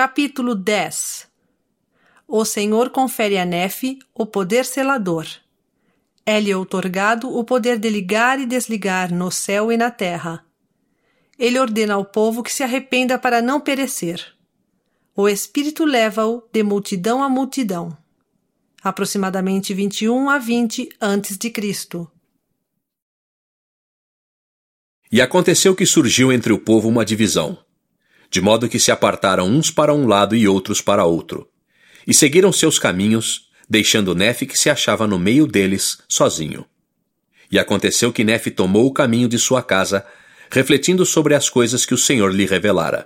Capítulo 10. O Senhor confere a Nefe o poder selador. É-lhe outorgado o poder de ligar e desligar no céu e na terra. Ele ordena ao povo que se arrependa para não perecer. O Espírito leva-o de multidão a multidão. Aproximadamente 21 a 20 a.C. E aconteceu que surgiu entre o povo uma divisão, de modo que se apartaram uns para um lado e outros para outro, e seguiram seus caminhos, deixando Nefe que se achava no meio deles, sozinho. E aconteceu que Nefe tomou o caminho de sua casa, refletindo sobre as coisas que o Senhor lhe revelara.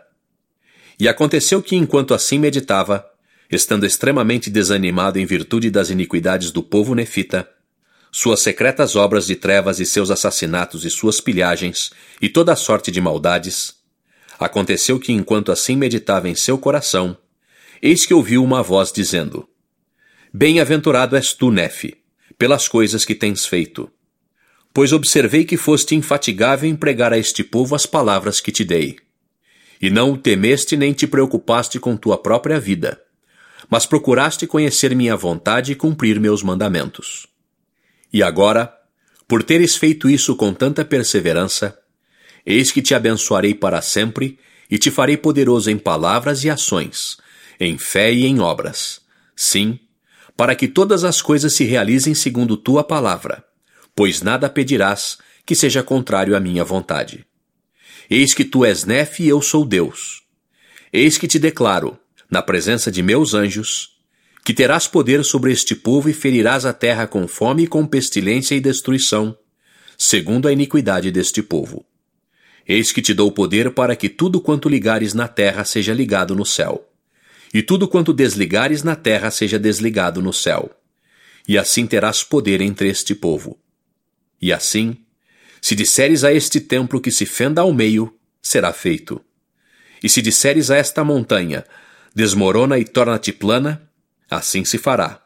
E aconteceu que, enquanto assim meditava, estando extremamente desanimado em virtude das iniquidades do povo nefita, suas secretas obras de trevas e seus assassinatos e suas pilhagens, e toda a sorte de maldades, aconteceu que, enquanto assim meditava em seu coração, eis que ouviu uma voz dizendo: Bem-aventurado és tu, Nefe, pelas coisas que tens feito. Pois observei que foste infatigável em pregar a este povo as palavras que te dei. E não o temeste nem te preocupaste com tua própria vida, mas procuraste conhecer minha vontade e cumprir meus mandamentos. E agora, por teres feito isso com tanta perseverança, eis que te abençoarei para sempre e te farei poderoso em palavras e ações, em fé e em obras. Sim, para que todas as coisas se realizem segundo tua palavra, pois nada pedirás que seja contrário à minha vontade. Eis que tu és Nefe e eu sou Deus. Eis que te declaro, na presença de meus anjos, que terás poder sobre este povo e ferirás a terra com fome, com pestilência e destruição, segundo a iniquidade deste povo. Eis que te dou poder para que tudo quanto ligares na terra seja ligado no céu, e tudo quanto desligares na terra seja desligado no céu. E assim terás poder entre este povo. E assim, se disseres a este templo que se fenda ao meio, será feito. E se disseres a esta montanha, desmorona e torna-te plana, assim se fará.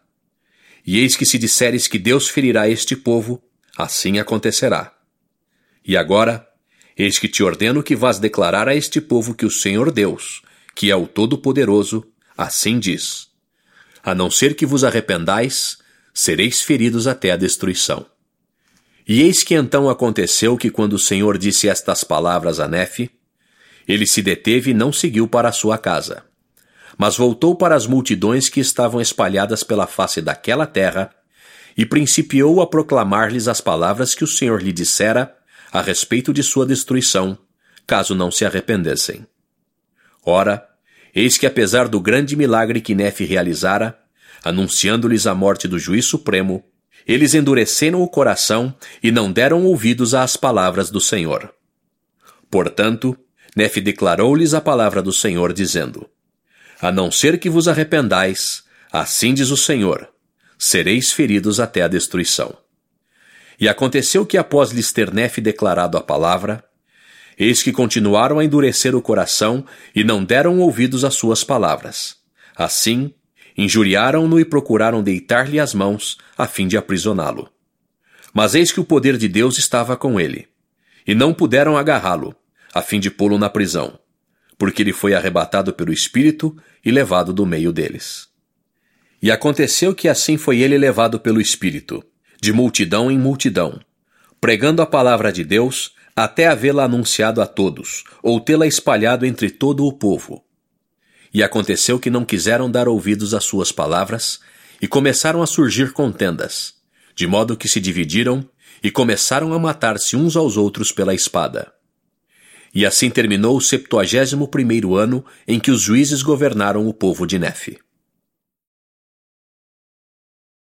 E eis que se disseres que Deus ferirá este povo, assim acontecerá. E agora, eis que te ordeno que vás declarar a este povo que o Senhor Deus, que é o Todo-Poderoso, assim diz: a não ser que vos arrependais, sereis feridos até a destruição. E eis que então aconteceu que quando o Senhor disse estas palavras a Nefe, ele se deteve e não seguiu para a sua casa, mas voltou para as multidões que estavam espalhadas pela face daquela terra, e principiou a proclamar-lhes as palavras que o Senhor lhe dissera a respeito de sua destruição, caso não se arrependessem. Ora, eis que apesar do grande milagre que Nefe realizara, anunciando-lhes a morte do juiz supremo, eles endureceram o coração e não deram ouvidos às palavras do Senhor. Portanto, Nefe declarou-lhes a palavra do Senhor, dizendo: a não ser que vos arrependais, assim diz o Senhor, sereis feridos até a destruição. E aconteceu que após lhes ter Nefe declarado a palavra, eis que continuaram a endurecer o coração e não deram ouvidos às suas palavras. Assim, injuriaram-no e procuraram deitar-lhe as mãos, a fim de aprisioná-lo. Mas eis que o poder de Deus estava com ele, e não puderam agarrá-lo, a fim de pô-lo na prisão, porque ele foi arrebatado pelo Espírito e levado do meio deles. E aconteceu que assim foi ele levado pelo Espírito, de multidão em multidão, pregando a palavra de Deus, até havê-la anunciado a todos, ou tê-la espalhado entre todo o povo. E aconteceu que não quiseram dar ouvidos às suas palavras, e começaram a surgir contendas, de modo que se dividiram, e começaram a matar-se uns aos outros pela espada. E assim terminou o 71º ano em que os juízes governaram o povo de Nefe.